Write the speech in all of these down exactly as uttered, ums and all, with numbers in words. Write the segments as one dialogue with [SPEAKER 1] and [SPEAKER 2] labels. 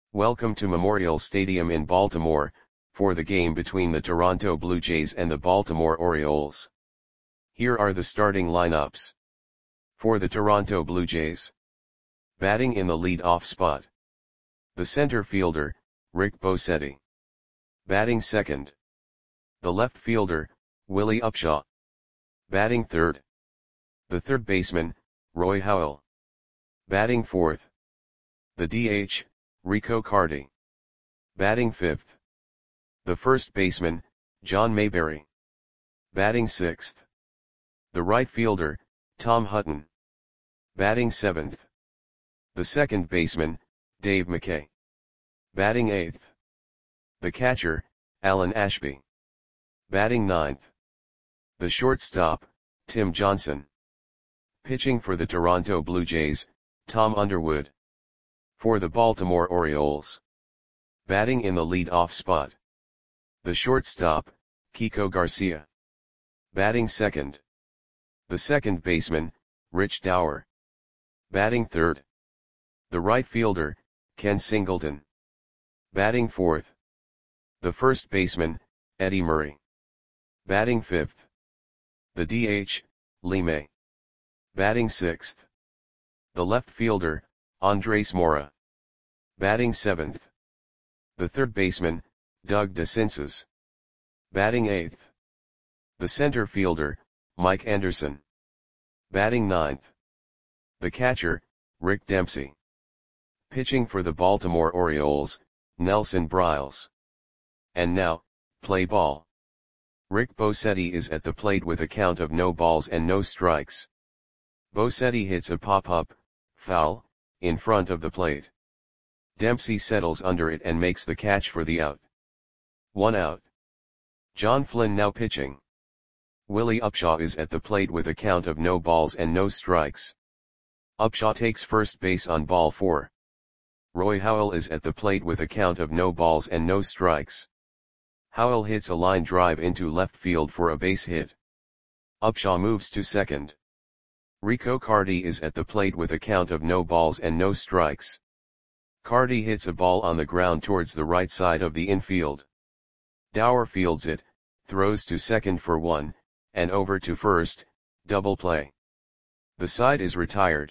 [SPEAKER 1] Welcome to Memorial Stadium in Baltimore, for the game between the Toronto Blue Jays and the Baltimore Orioles. Here are the starting lineups. For the Toronto Blue Jays. Batting in the lead-off spot. The center fielder, Rick Bosetti. Batting second. The left fielder, Willie Upshaw. Batting third. The third baseman, Roy Howell. Batting fourth. The D H, Rico Carty. Batting fifth. The first baseman, John Mayberry. Batting sixth. The right fielder, Tom Hutton. Batting seventh. The second baseman, Dave McKay. Batting eighth. The catcher, Alan Ashby. Batting ninth. The shortstop, Tim Johnson. Pitching for the Toronto Blue Jays, Tom Underwood. For the Baltimore Orioles. Batting in the lead-off spot. The shortstop, Kiko Garcia. Batting second. The second baseman, Rich Dauer. Batting third. The right fielder, Ken Singleton. Batting fourth. The first baseman, Eddie Murray. Batting fifth. The D H, Lee May. Batting sixth. The left fielder, Andres Mora. Batting seventh. The third baseman, Doug DeCinces. Batting eighth. The center fielder, Mike Anderson. Batting ninth. The catcher, Rick Dempsey. Pitching for the Baltimore Orioles, Nelson Briles. And now, play ball. Rick Bosetti is at the plate with a count of no balls and no strikes. Bosetti hits a pop-up, foul, in front of the plate. Dempsey settles under it and makes the catch for the out. One out. John Flynn now pitching. Willie Upshaw is at the plate with a count of no balls and no strikes. Upshaw takes first base on ball four. Roy Howell is at the plate with a count of no balls and no strikes. Howell hits a line drive into left field for a base hit. Upshaw moves to second. Rico Carty is at the plate with a count of no balls and no strikes. Carty hits a ball on the ground towards the right side of the infield. Dauer fields it, throws to second for one, and over to first, double play. The side is retired.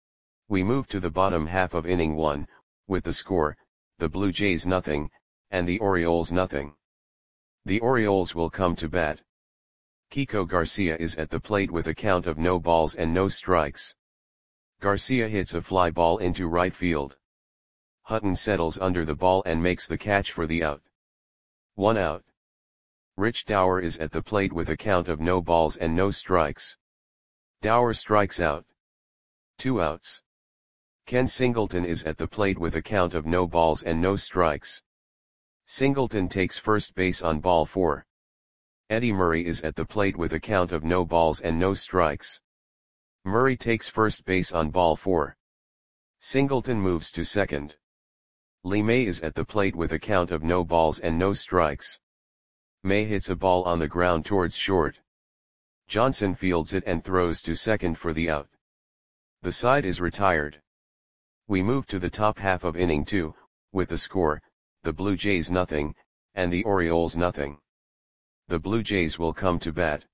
[SPEAKER 1] We move to the bottom half of inning one, with the score, the Blue Jays nothing, and the Orioles nothing. The Orioles will come to bat. Kiko Garcia is at the plate with a count of no balls and no strikes. Garcia hits a fly ball into right field. Hutton settles under the ball and makes the catch for the out. One out. Rich Dauer is at the plate with a count of no balls and no strikes. Dauer strikes out. Two outs. Ken Singleton is at the plate with a count of no balls and no strikes. Singleton takes first base on ball four. Eddie Murray is at the plate with a count of no balls and no strikes. Murray takes first base on ball four. Singleton moves to second. Lee May is at the plate with a count of no balls and no strikes. May hits a ball on the ground towards short. Johnson fields it and throws to second for the out. The side is retired. We move to the top half of inning two, with the score, the Blue Jays nothing, and the Orioles nothing. The Blue Jays will come to bat.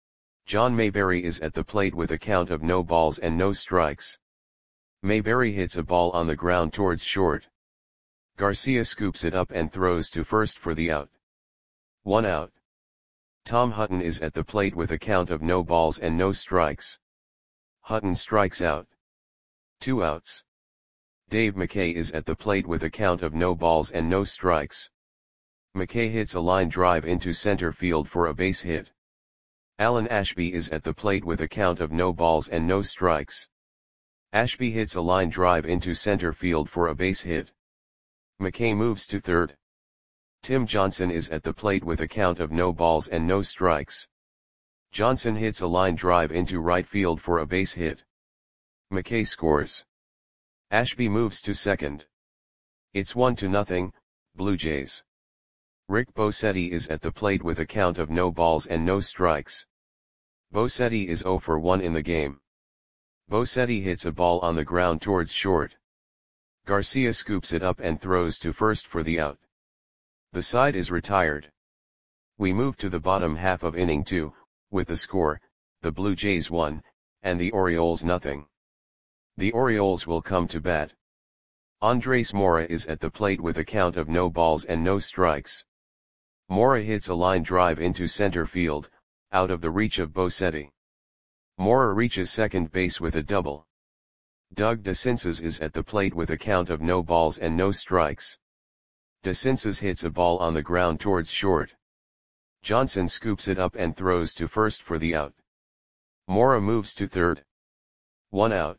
[SPEAKER 1] John Mayberry is at the plate with a count of no balls and no strikes. Mayberry hits a ball on the ground towards short. Garcia scoops it up and throws to first for the out. One out. Tom Hutton is at the plate with a count of no balls and no strikes. Hutton strikes out. Two outs. Dave McKay is at the plate with a count of no balls and no strikes. McKay hits a line drive into center field for a base hit. Alan Ashby is at the plate with a count of no balls and no strikes. Ashby hits a line drive into center field for a base hit. McKay moves to third. Tim Johnson is at the plate with a count of no balls and no strikes. Johnson hits a line drive into right field for a base hit. McKay scores. Ashby moves to second. It's one to nothing, Blue Jays. Rick Bosetti is at the plate with a count of no balls and no strikes. Bosetti is zero for one in the game. Bosetti hits a ball on the ground towards short. Garcia scoops it up and throws to first for the out. The side is retired. We move to the bottom half of inning two, with the score, the Blue Jays one, and the Orioles nothing. The Orioles will come to bat. Andres Mora is at the plate with a count of no balls and no strikes. Mora hits a line drive into center field, out of the reach of Bosetti. Mora reaches second base with a double. Doug DeCinces is at the plate with a count of no balls and no strikes. DeCinces hits a ball on the ground towards short. Johnson scoops it up and throws to first for the out. Mora moves to third. One out.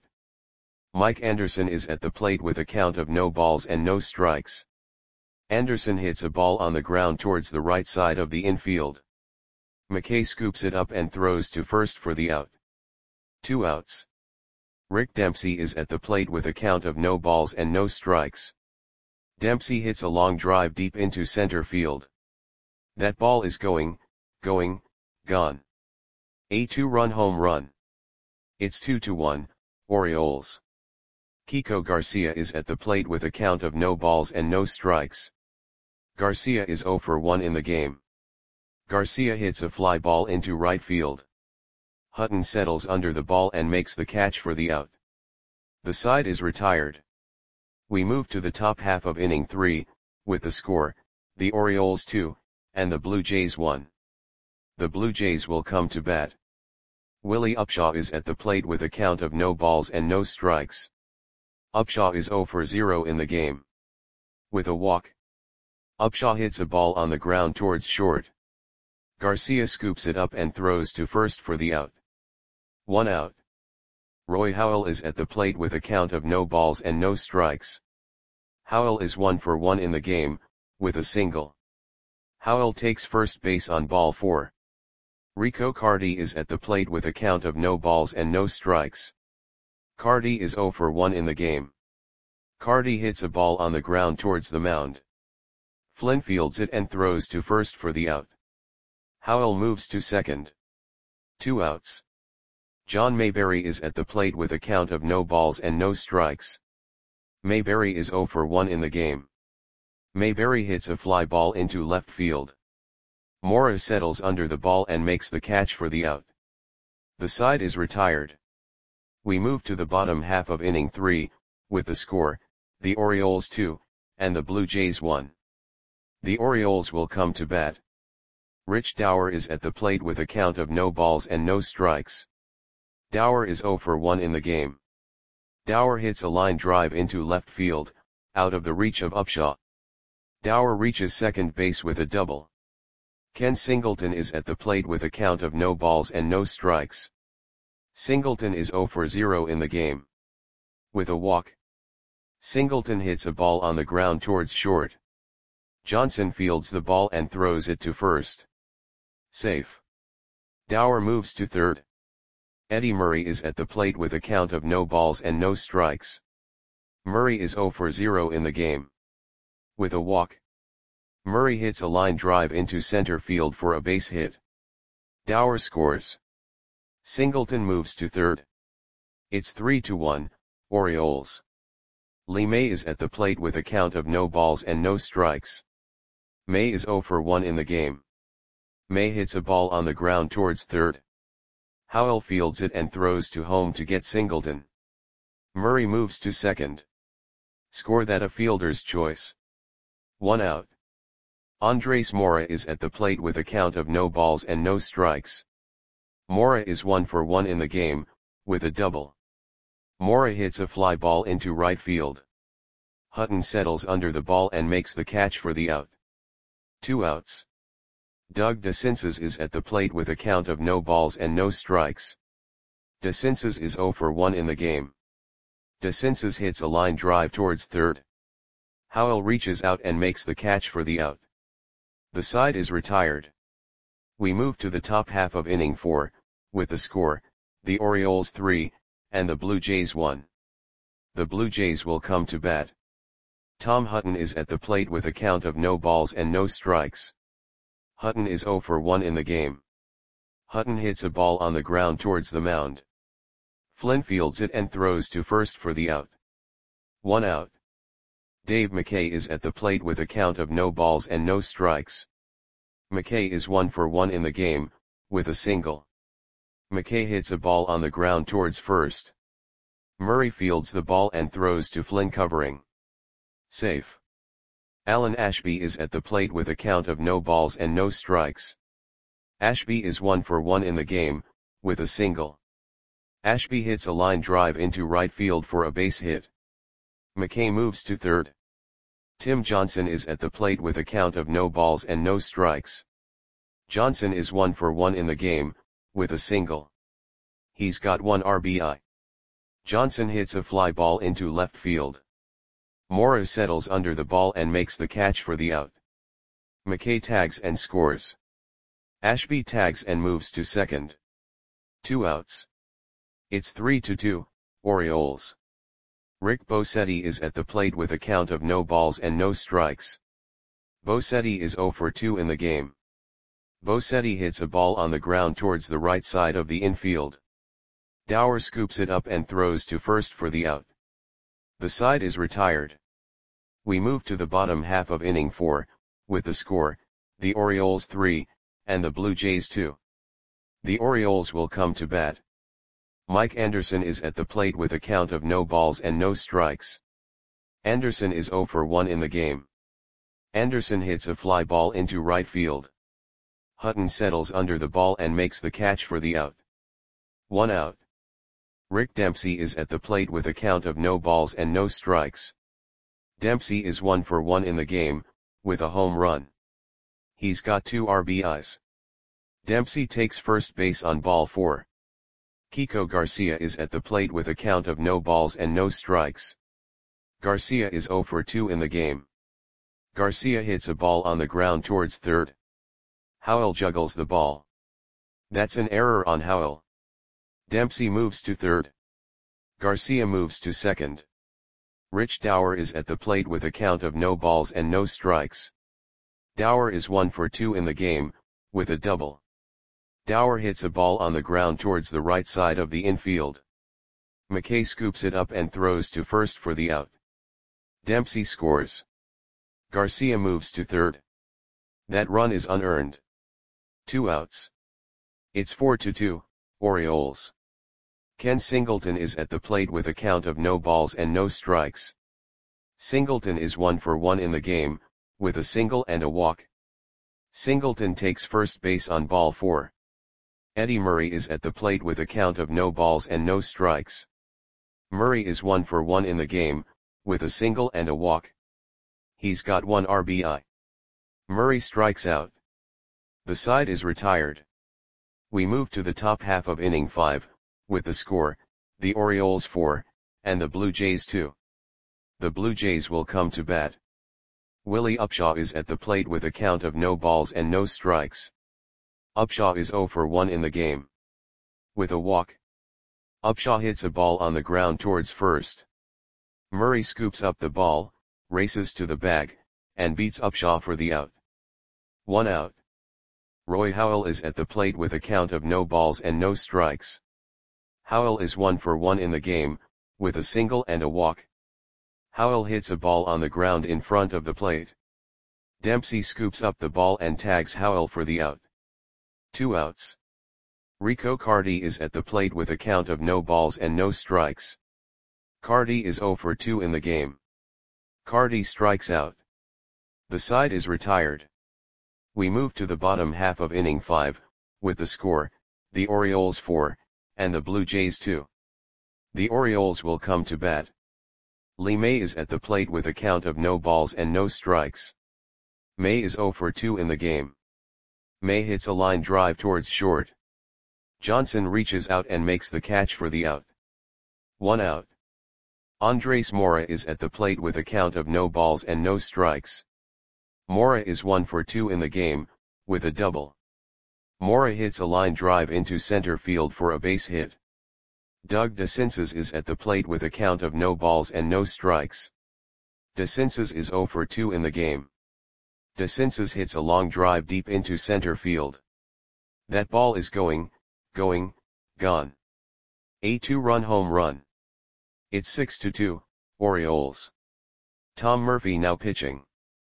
[SPEAKER 1] Mike Anderson is at the plate with a count of no balls and no strikes. Anderson hits a ball on the ground towards the right side of the infield. McKay scoops it up and throws to first for the out. Two outs. Rick Dempsey is at the plate with a count of no balls and no strikes. Dempsey hits a long drive deep into center field. That ball is going, going, gone. A two-run home run. It's two to one, Orioles. Kiko Garcia is at the plate with a count of no balls and no strikes. Garcia is zero for one in the game. Garcia hits a fly ball into right field. Hutton settles under the ball and makes the catch for the out. The side is retired. We move to the top half of inning three, with the score, the Orioles two, and the Blue Jays one. The Blue Jays will come to bat. Willie Upshaw is at the plate with a count of no balls and no strikes. Upshaw is zero for zero in the game. With a walk. Upshaw hits a ball on the ground towards short. Garcia scoops it up and throws to first for the out. One out. Roy Howell is at the plate with a count of no balls and no strikes. Howell is one for one in the game, with a single. Howell takes first base on ball four. Rico Carty is at the plate with a count of no balls and no strikes. Carty is zero for one in the game. Carty hits a ball on the ground towards the mound. Flynn fields it and throws to first for the out. Howell moves to second. Two outs. John Mayberry is at the plate with a count of no balls and no strikes. Mayberry is zero for one in the game. Mayberry hits a fly ball into left field. Mora settles under the ball and makes the catch for the out. The side is retired. We move to the bottom half of inning three, with the score, the Orioles two, and the Blue Jays one. The Orioles will come to bat. Rich Dower is at the plate with a count of no balls and no strikes. Dower is zero for one in the game. Dower hits a line drive into left field, out of the reach of Upshaw. Dower reaches second base with a double. Ken Singleton is at the plate with a count of no balls and no strikes. Singleton is zero for zero in the game. With a walk. Singleton hits a ball on the ground towards short. Johnson fields the ball and throws it to first. Safe. Dower moves to third. Eddie Murray is at the plate with a count of no balls and no strikes. Murray is zero for zero in the game. With a walk. Murray hits a line drive into center field for a base hit. Dower scores. Singleton moves to third. It's three to one, Orioles. Lee May is at the plate with a count of no balls and no strikes. May is zero for one in the game. May hits a ball on the ground towards third. Howell fields it and throws to home to get Singleton. Murray moves to second. Score that a fielder's choice. One out. Andres Mora is at the plate with a count of no balls and no strikes. Mora is one for one in the game, with a double. Mora hits a fly ball into right field. Hutton settles under the ball and makes the catch for the out. Two outs. Doug DeCinces is at the plate with a count of no balls and no strikes. DeCinces is zero for one in the game. DeCinces hits a line drive towards third. Howell reaches out and makes the catch for the out. The side is retired. We move to the top half of inning four, with the score, the Orioles three, and the Blue Jays one. The Blue Jays will come to bat. Tom Hutton is at the plate with a count of no balls and no strikes. Hutton is zero for one in the game. Hutton hits a ball on the ground towards the mound. Flynn fields it and throws to first for the out. One out. Dave McKay is at the plate with a count of no balls and no strikes. McKay is one for one in the game, with a single. McKay hits a ball on the ground towards first. Murray fields the ball and throws to Flynn covering. Safe. Alan Ashby is at the plate with a count of no balls and no strikes. Ashby is one for one in the game, with a single. Ashby hits a line drive into right field for a base hit. McKay moves to third. Tim Johnson is at the plate with a count of no balls and no strikes. Johnson is one for one in the game, with a single. He's got one R B I. Johnson hits a fly ball into left field. Mora settles under the ball and makes the catch for the out. McKay tags and scores. Ashby tags and moves to second. Two outs. It's three to two, Orioles. Rick Bosetti is at the plate with a count of no balls and no strikes. Bosetti is zero for two in the game. Bosetti hits a ball on the ground towards the right side of the infield. Dower scoops it up and throws to first for the out. The side is retired. We move to the bottom half of inning four, with the score, the Orioles three, and the Blue Jays two. The Orioles will come to bat. Mike Anderson is at the plate with a count of no balls and no strikes. Anderson is zero for one in the game. Anderson hits a fly ball into right field. Hutton settles under the ball and makes the catch for the out. One out. Rick Dempsey is at the plate with a count of no balls and no strikes. Dempsey is one for one in the game, with a home run. He's got two R B Is. Dempsey takes first base on ball four. Kiko Garcia is at the plate with a count of no balls and no strikes. Garcia is zero for two in the game. Garcia hits a ball on the ground towards third. Howell juggles the ball. That's an error on Howell. Dempsey moves to third. Garcia moves to second. Rich Dower is at the plate with a count of no balls and no strikes. Dower is one for two in the game, with a double. Dower hits a ball on the ground towards the right side of the infield. McKay scoops it up and throws to first for the out. Dempsey scores. Garcia moves to third. That run is unearned. Two outs. It's four to two, Orioles. Ken Singleton is at the plate with a count of no balls and no strikes. Singleton is one for one in the game, with a single and a walk. Singleton takes first base on ball four. Eddie Murray is at the plate with a count of no balls and no strikes. Murray is one for one in the game, with a single and a walk. He's got one R B I. Murray strikes out. The side is retired. We move to the top half of inning five, with the score, the Orioles four, and the Blue Jays two. The Blue Jays will come to bat. Willie Upshaw is at the plate with a count of no balls and no strikes. Upshaw is zero for one in the game. With a walk. Upshaw hits a ball on the ground towards first. Murray scoops up the ball, races to the bag, and beats Upshaw for the out. One out. Roy Howell is at the plate with a count of no balls and no strikes. Howell is one for one in the game, with a single and a walk. Howell hits a ball on the ground in front of the plate. Dempsey scoops up the ball and tags Howell for the out. Two outs. Rico Carty is at the plate with a count of no balls and no strikes. Carty is zero for two in the game. Carty strikes out. The side is retired. We move to the bottom half of inning five, with the score, the Orioles four, and the Blue Jays two. The Orioles will come to bat. Lee May is at the plate with a count of no balls and no strikes. May is zero for two in the game. May hits a line drive towards short. Johnson reaches out and makes the catch for the out. One out. Andres Mora is at the plate with a count of no balls and no strikes. Mora is one for two in the game, with a double. Mora hits a line drive into center field for a base hit. Doug DeCinces is at the plate with a count of no balls and no strikes. DeCinces is zero for two in the game. DeCinces hits a long drive deep into center field. That ball is going, going, gone. A two-run home run. It's six to two, Orioles. Tom Murphy now pitching.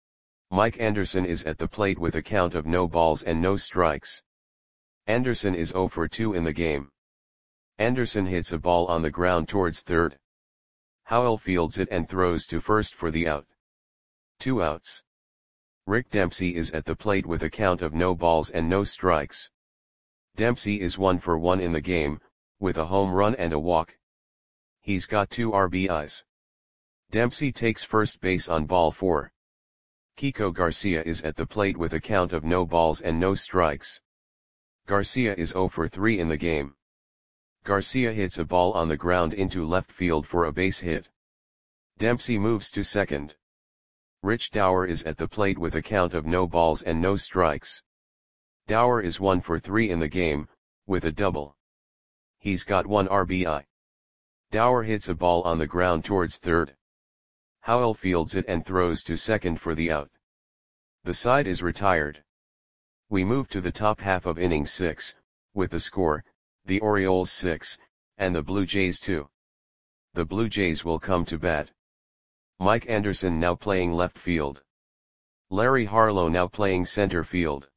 [SPEAKER 1] Mike Anderson is at the plate with a count of no balls and no strikes. Anderson is zero for two in the game. Anderson hits a ball on the ground towards third. Howell fields it and throws to first for the out. Two outs. Rick Dempsey is at the plate with a count of no balls and no strikes. Dempsey is one for one in the game, with a home run and a walk. He's got two R B Is. Dempsey takes first base on ball four. Kiko Garcia is at the plate with a count of no balls and no strikes. Garcia is zero for three in the game. Garcia hits a ball on the ground into left field for a base hit. Dempsey moves to second. Rich Dower is at the plate with a count of no balls and no strikes. Dower is one for three in the game, with a double. He's got one R B I. Dower hits a ball on the ground towards third. Howell fields it and throws to second for the out. The side is retired. We move to the top half of inning six, with the score, the Orioles six, and the Blue Jays two. The Blue Jays will come to bat. Mike Anderson now playing left field. Larry Harlow now playing center field.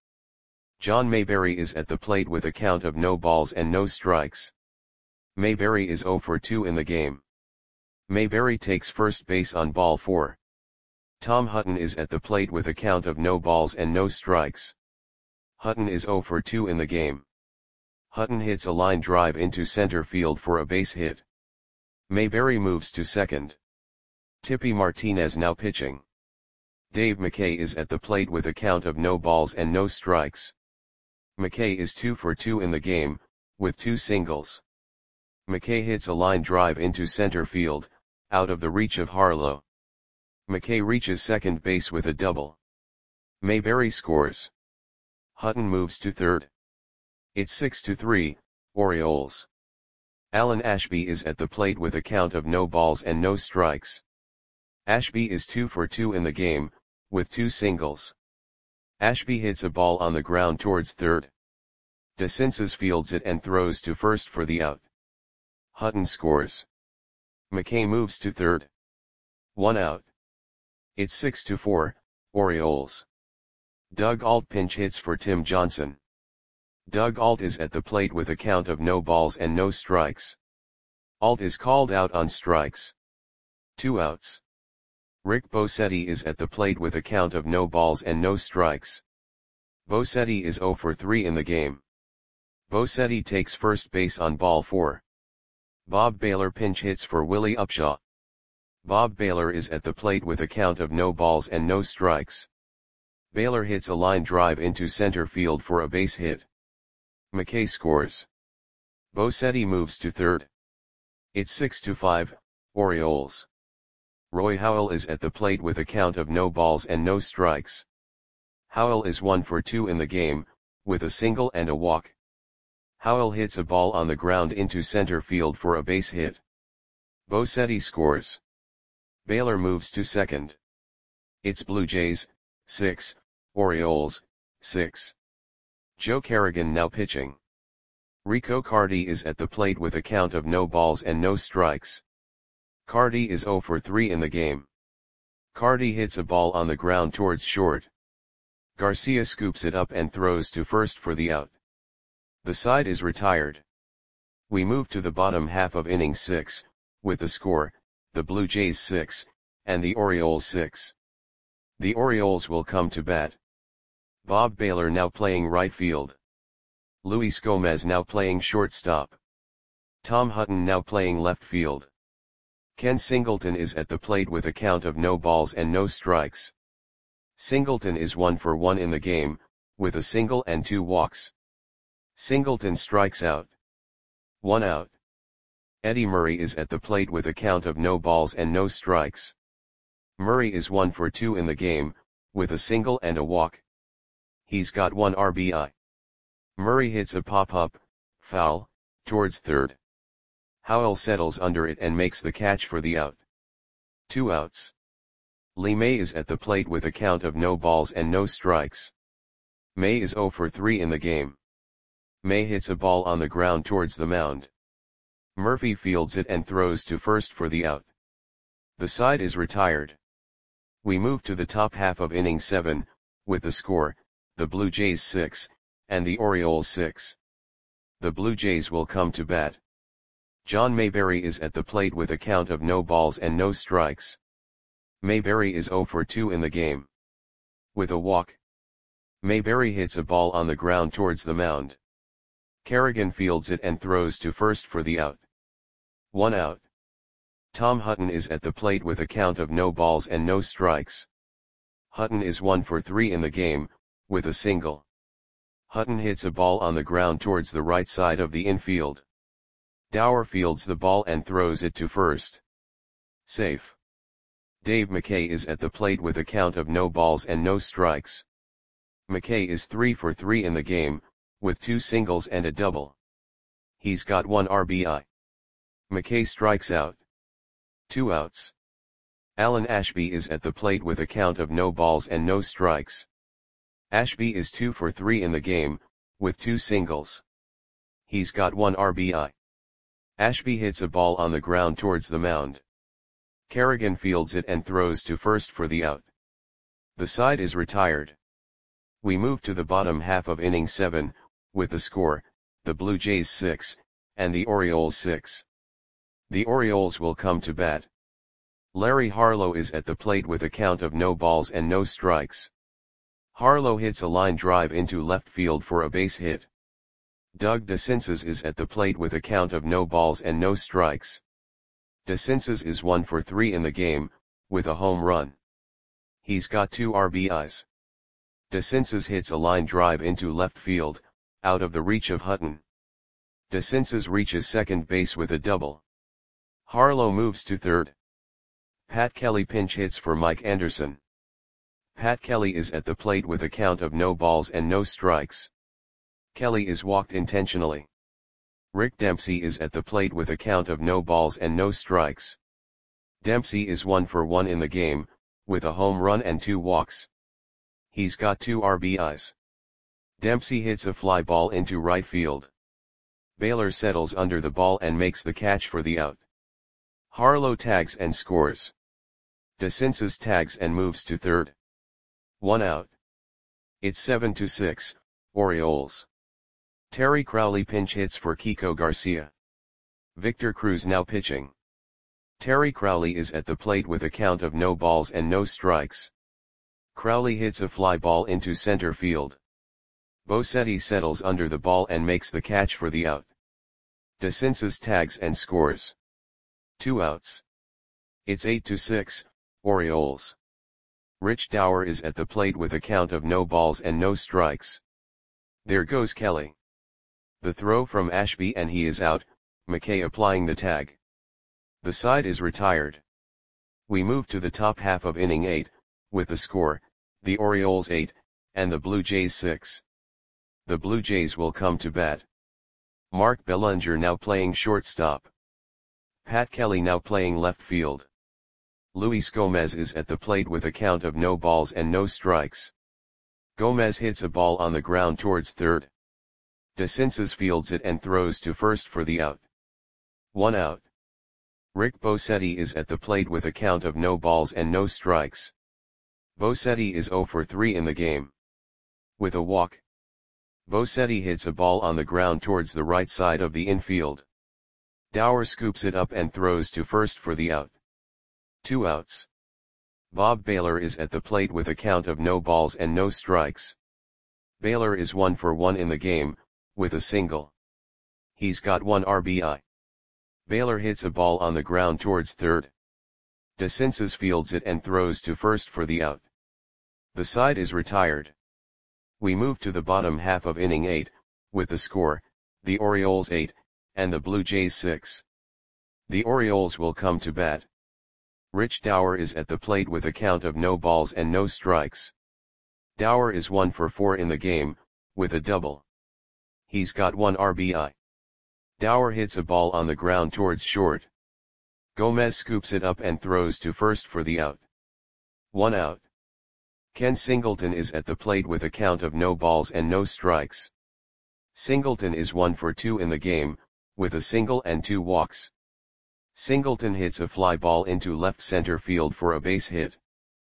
[SPEAKER 1] John Mayberry is at the plate with a count of no balls and no strikes. Mayberry is zero for two in the game. Mayberry takes first base on ball four. Tom Hutton is at the plate with a count of no balls and no strikes. Hutton is zero for two in the game. Hutton hits a line drive into center field for a base hit. Mayberry moves to second. Tippy Martinez now pitching. Dave McKay is at the plate with a count of no balls and no strikes. McKay is two for two in the game, with two singles. McKay hits a line drive into center field, out of the reach of Harlow. McKay reaches second base with a double. Mayberry scores. Hutton moves to third. It's six to three, Orioles. Alan Ashby is at the plate with a count of no balls and no strikes. Ashby is two for two in the game, with two singles. Ashby hits a ball on the ground towards third. DeCinces fields it and throws to first for the out. Hutton scores. McKay moves to third. One out. It's six to four, Orioles. Doug Alt pinch hits for Tim Johnson. Doug Alt is at the plate with a count of no balls and no strikes. Alt is called out on strikes. Two outs. Rick Bosetti is at the plate with a count of no balls and no strikes. Bosetti is zero for three in the game. Bosetti takes first base on ball four. Bob Baylor pinch hits for Willie Upshaw. Bob Baylor is at the plate with a count of no balls and no strikes. Baylor hits a line drive into center field for a base hit. McKay scores. Bosetti moves to third. It's six to five, Orioles. Roy Howell is at the plate with a count of no balls and no strikes. Howell is one for two in the game, with a single and a walk. Howell hits a ball on the ground into center field for a base hit. Bosetti scores. Baylor moves to second. It's Blue Jays, six, Orioles, six. Joe Kerrigan now pitching. Rico Cardi is at the plate with a count of no balls and no strikes. Cardi is zero for three in the game. Cardi hits a ball on the ground towards short. Garcia scoops it up and throws to first for the out. The side is retired. We move to the bottom half of inning six, with the score, the Blue Jays six, and the Orioles six. The Orioles will come to bat. Bob Baylor now playing right field. Luis Gomez now playing shortstop. Tom Hutton now playing left field. Ken Singleton is at the plate with a count of no balls and no strikes. Singleton is one for one in the game, with a single and two walks. Singleton strikes out. One out. Eddie Murray is at the plate with a count of no balls and no strikes. Murray is one for two in the game, with a single and a walk. He's got one R B I. Murray hits a pop-up, foul, towards third. Howell settles under it and makes the catch for the out. Two outs. Lee May is at the plate with a count of no balls and no strikes. May is zero for three in the game. May hits a ball on the ground towards the mound. Murphy fields it and throws to first for the out. The side is retired. We move to the top half of inning seven, with the score, the Blue Jays six, and the Orioles six. The Blue Jays will come to bat. John Mayberry is at the plate with a count of no balls and no strikes. Mayberry is zero for two in the game. With a walk, Mayberry hits a ball on the ground towards the mound. Kerrigan fields it and throws to first for the out. One out. Tom Hutton is at the plate with a count of no balls and no strikes. Hutton is one for three in the game, with a single. Hutton hits a ball on the ground towards the right side of the infield. Dower fields the ball and throws it to first. Safe. Dave McKay is at the plate with a count of no balls and no strikes. McKay is three for three in the game, with two singles and a double. He's got one R B I. McKay strikes out. Two outs. Alan Ashby is at the plate with a count of no balls and no strikes. Ashby is two for three in the game, with two singles. He's got one R B I. Ashby hits a ball on the ground towards the mound. Kerrigan fields it and throws to first for the out. The side is retired. We move to the bottom half of inning seven, with the score, the Blue Jays six, and the Orioles six. The Orioles will come to bat. Larry Harlow is at the plate with a count of no balls and no strikes. Harlow hits a line drive into left field for a base hit. Doug DeCinces is at the plate with a count of no balls and no strikes. DeCinces is one for three in the game, with a home run. He's got two R B Is. DeCinces hits a line drive into left field, out of the reach of Hutton. DeCinces reaches second base with a double. Harlow moves to third. Pat Kelly pinch hits for Mike Anderson. Pat Kelly is at the plate with a count of no balls and no strikes. Kelly is walked intentionally. Rick Dempsey is at the plate with a count of no balls and no strikes. Dempsey is one for one in the game, with a home run and two walks. He's got two R B Is. Dempsey hits a fly ball into right field. Baylor settles under the ball and makes the catch for the out. Harlow tags and scores. DeCinces tags and moves to third. One out. It's seven to six, Orioles. Terry Crowley pinch hits for Kiko Garcia. Victor Cruz now pitching. Terry Crowley is at the plate with a count of no balls and no strikes. Crowley hits a fly ball into center field. Bosetti settles under the ball and makes the catch for the out. DeCinces tags and scores. Two outs. It's eight to six, Orioles. Rich Dower is at the plate with a count of no balls and no strikes. There goes Kelly. The throw from Ashby and he is out, McKay applying the tag. The side is retired. We move to the top half of inning eight, with the score, the Orioles eight, and the Blue Jays six. The Blue Jays will come to bat. Mark Bellinger now playing shortstop. Pat Kelly now playing left field. Luis Gomez is at the plate with a count of no balls and no strikes. Gomez hits a ball on the ground towards third. DeCinces fields it and throws to first for the out. One out. Rick Bosetti is at the plate with a count of no balls and no strikes. Bosetti is zero for three in the game. With a walk, Bosetti hits a ball on the ground towards the right side of the infield. Dower scoops it up and throws to first for the out. Two outs. Bob Baylor is at the plate with a count of no balls and no strikes. Baylor is one for one in the game, with a single. He's got one R B I. Baylor hits a ball on the ground towards third. DeCinces fields it and throws to first for the out. The side is retired. We move to the bottom half of inning eight, with the score, the Orioles eight, and the Blue Jays six. The Orioles will come to bat. Rich Dower is at the plate with a count of no balls and no strikes. Dower is one for four in the game, with a double. He's got one R B I. Dower hits a ball on the ground towards short. Gomez scoops it up and throws to first for the out. One out. Ken Singleton is at the plate with a count of no balls and no strikes. Singleton is one for two in the game, with a single and two walks. Singleton hits a fly ball into left center field for a base hit.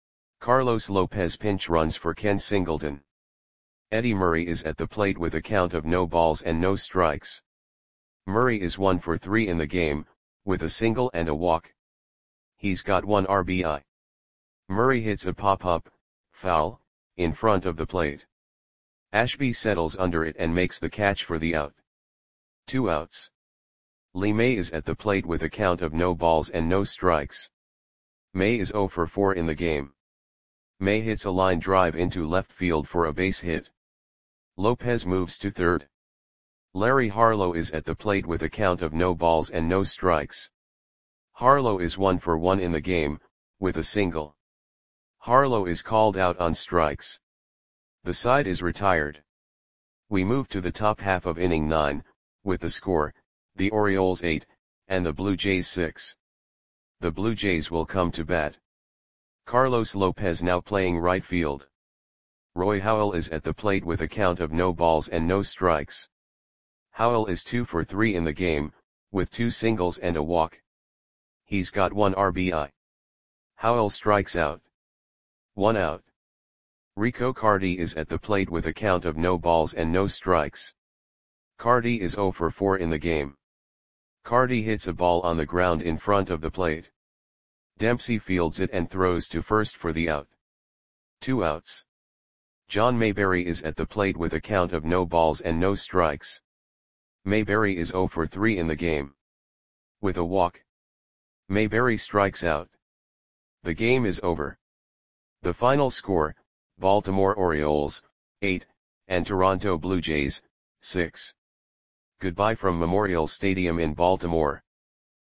[SPEAKER 1] Carlos Lopez pinch runs for Ken Singleton. Eddie Murray is at the plate with a count of no balls and no strikes. Murray is one for three in the game, with a single and a walk. He's got one R B I. Murray hits a pop-up, foul, in front of the plate. Ashby settles under it and makes the catch for the out. Two outs. Lee May is at the plate with a count of no balls and no strikes. May is zero for four in the game. May hits a line drive into left field for a base hit. Lopez moves to third. Larry Harlow is at the plate with a count of no balls and no strikes. Harlow is one for one in the game, with a single. Harlow is called out on strikes. The side is retired. We move to the top half of inning nine, with the score, the Orioles eight, and the Blue Jays six. The Blue Jays will come to bat. Carlos Lopez now playing right field. Roy Howell is at the plate with a count of no balls and no strikes. Howell is two for three in the game, with two singles and a walk. He's got one R B I. Howell strikes out. One out. Rico Carty is at the plate with a count of no balls and no strikes. Carty is zero for four in the game. Carty hits a ball on the ground in front of the plate. Dempsey fields it and throws to first for the out. Two outs. John Mayberry is at the plate with a count of no balls and no strikes. Mayberry is zero for three in the game. With a walk. Mayberry strikes out. The game is over. The final score, Baltimore Orioles, eight, and Toronto Blue Jays, six. Goodbye from Memorial Stadium in Baltimore.